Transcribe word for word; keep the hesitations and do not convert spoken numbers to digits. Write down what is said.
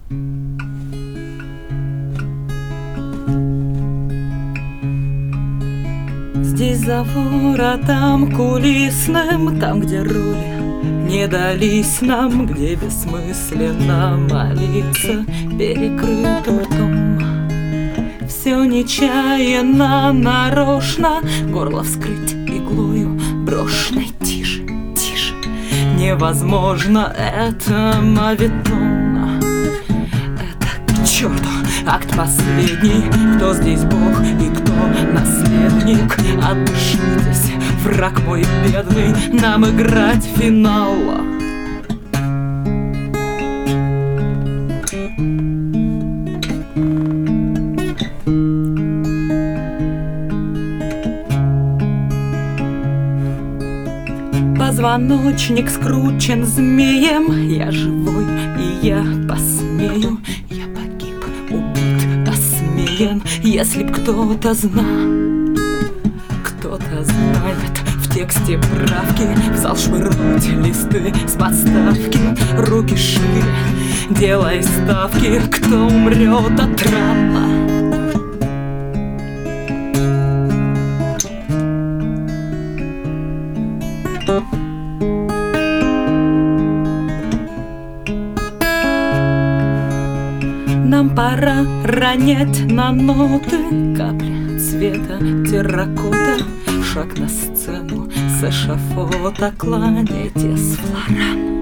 Здесь за воротом кулисным, там, где роли не дались нам, где бессмысленно молиться перекрытым ртом. Все нечаянно, нарочно, горло вскрыть иглою брошенной. Тише, тише, невозможно, это моветон. Это к черту акт последний. Кто здесь бог и кто наследник? Отдышитесь, враг мой бедный, нам играть финал. Позвоночник скручен змеем, я живой и я посмею. Я погиб, убит, осмеян. Если б кто-то знал, кто-то знает, в тексте правки в зал швырнуть листы с подставки. Руки шире, делай ставки, кто умрет от ран. Нам пора ронять на ноты капли цвета терракота. Шаг на сцену с эшафота, кланяйтесь, Флоран.